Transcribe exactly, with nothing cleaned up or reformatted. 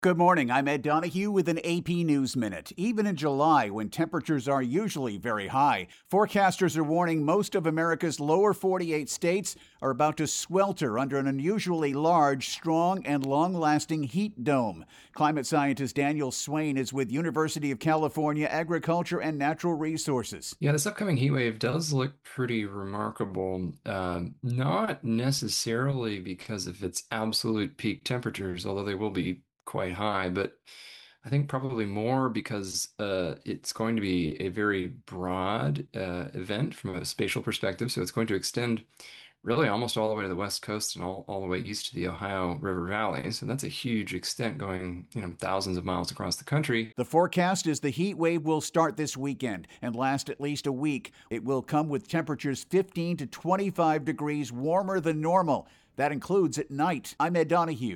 Good morning. I'm Ed Donahue with an A P News Minute. Even in July, when temperatures are usually very high, forecasters are warning most of America's lower forty-eight states are about to swelter under an unusually large, strong, and long-lasting heat dome. Climate scientist Daniel Swain is with University of California Agriculture and Natural Resources. Yeah, this upcoming heat wave does look pretty remarkable. Um, not necessarily because of its absolute peak temperatures, although they will be quite high, but I think probably more because uh, it's going to be a very broad uh, event from a spatial perspective. So it's going to extend really almost all the way to the West Coast and all, all the way east to the Ohio River Valley. So that's a huge extent going, you know, thousands of miles across the country. The forecast is the heat wave will start this weekend and last at least a week. It will come with temperatures fifteen to twenty-five degrees warmer than normal. That includes at night. I'm Ed Donahue.